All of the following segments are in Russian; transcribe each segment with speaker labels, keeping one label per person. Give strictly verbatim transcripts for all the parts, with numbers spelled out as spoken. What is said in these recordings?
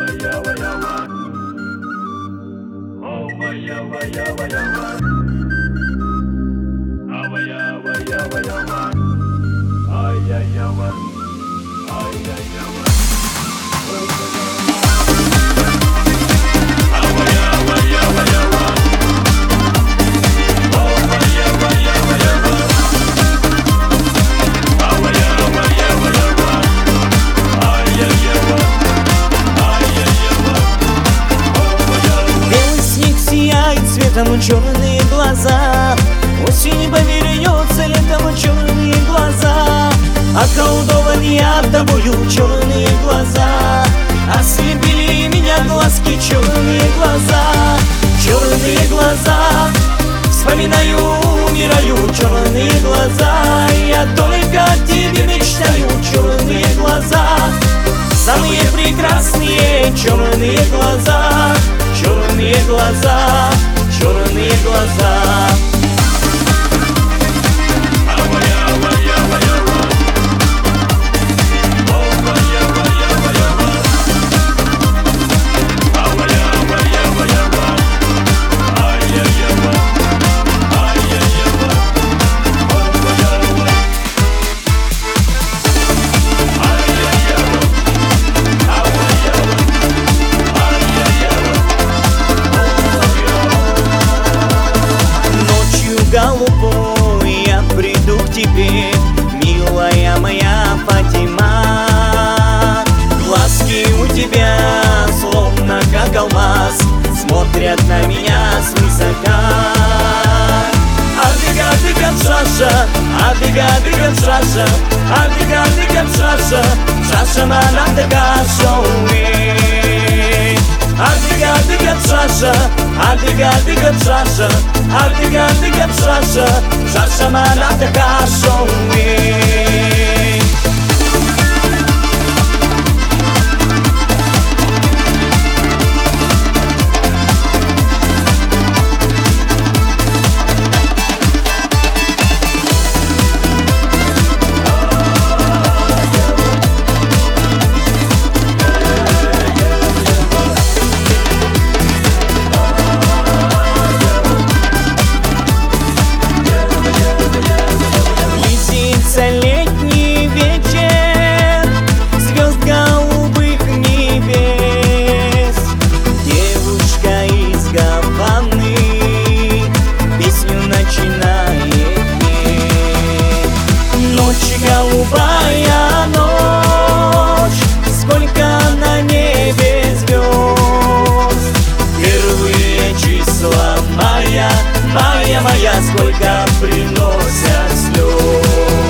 Speaker 1: Черные глаза, осень повернется, летом черные глаза. Околдован я тобою, черные глаза, ослепили меня глазки, черные глаза. Черные глаза, вспоминаю, умираю, черные глаза. Я только о тебе мечтаю, черные глаза. Самые прекрасные черные глаза, черные глаза, черные глаза. Голубой я приду к тебе, милая моя Фатима. Глазки у тебя словно как алмаз, смотрят на меня свысока. Адыга, адыга, шаша, адыга, адыга, шаша, адыга, адыга, шаша, шаша манатыга шоуэ. Адыга, адыга, шаша, адыга, адыга, шаша, адыга, адыга, шаша, шаша манатыга шоуэ. Летний вечер, звезд голубых небес. Девушка из Гаваны песню начинает петь. Ночь голубая, ночь, сколько на небе звезд. Первые числа мая, мая, моя, сколько приносят слез.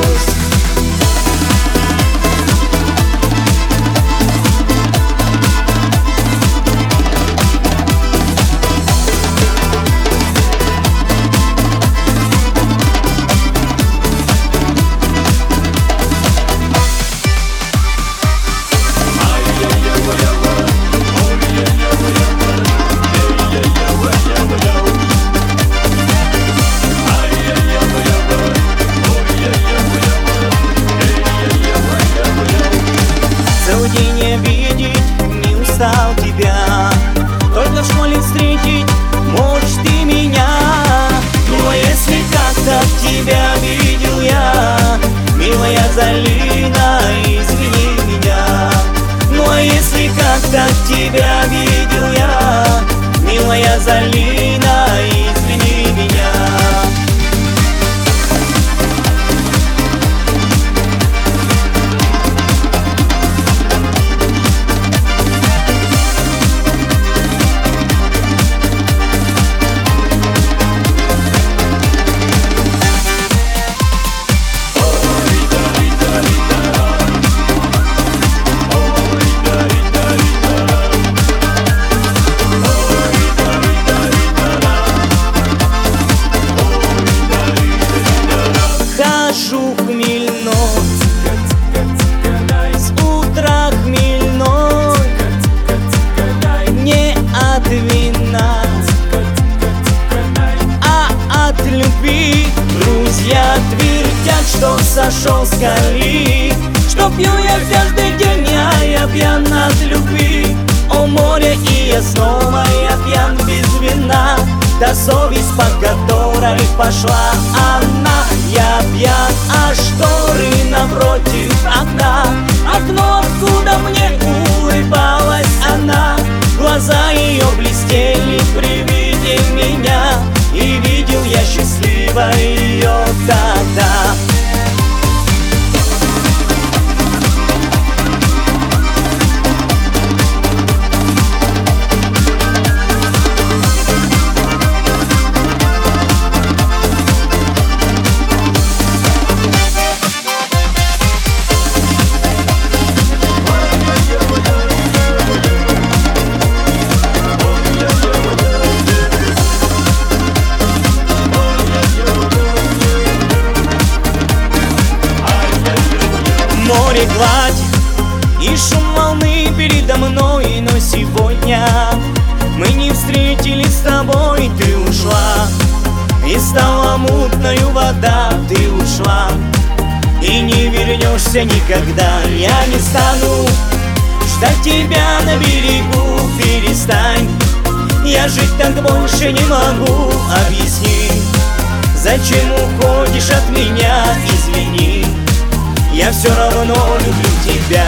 Speaker 1: Не видеть, не устал тебя, только в школе встретить можешь ты меня. Ну а если как-то тебя видел я, милая Залина, извини меня. Ну а если как-то тебя видел я, милая Залина, извини меня.
Speaker 2: Rita, Rita, Rita,
Speaker 1: домой пошла она. Я пьян, а шторы напротив окна. Окно, откуда мне улыбалась она. Глаза ее блестели при виде меня, и видел я счастливо ее тогда. Море, гладь и шум волны передо мной. Но сегодня мы не встретились с тобой. Ты ушла, и стала мутною вода. Ты ушла, и не вернешься никогда. Я не стану ждать тебя на берегу. Перестань, я жить так больше не могу. Объясни, зачем уходишь от меня? Извини, я все равно люблю тебя.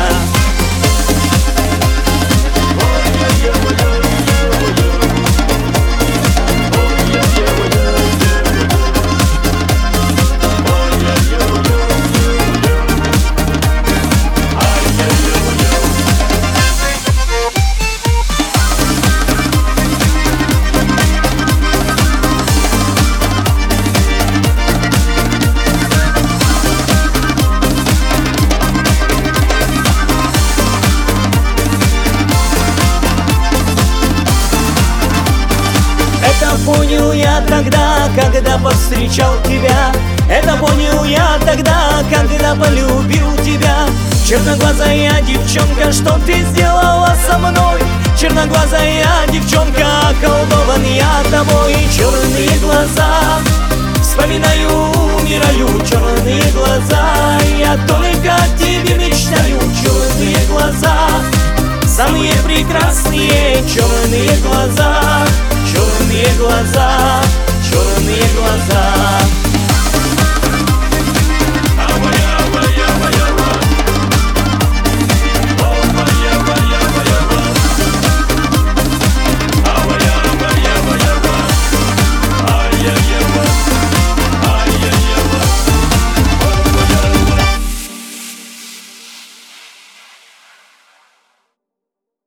Speaker 1: Это понял я тогда, когда повстречал тебя. Это понял я тогда, когда полюбил тебя. Черноглазая девчонка, что ты сделала со мной? Черноглазая девчонка, околдован я тобой. Черные глаза, вспоминаю, умираю. Черные глаза, я только о тебе мечтаю. Черные глаза, самые прекрасные черные глаза. Черные глаза, черные глаза.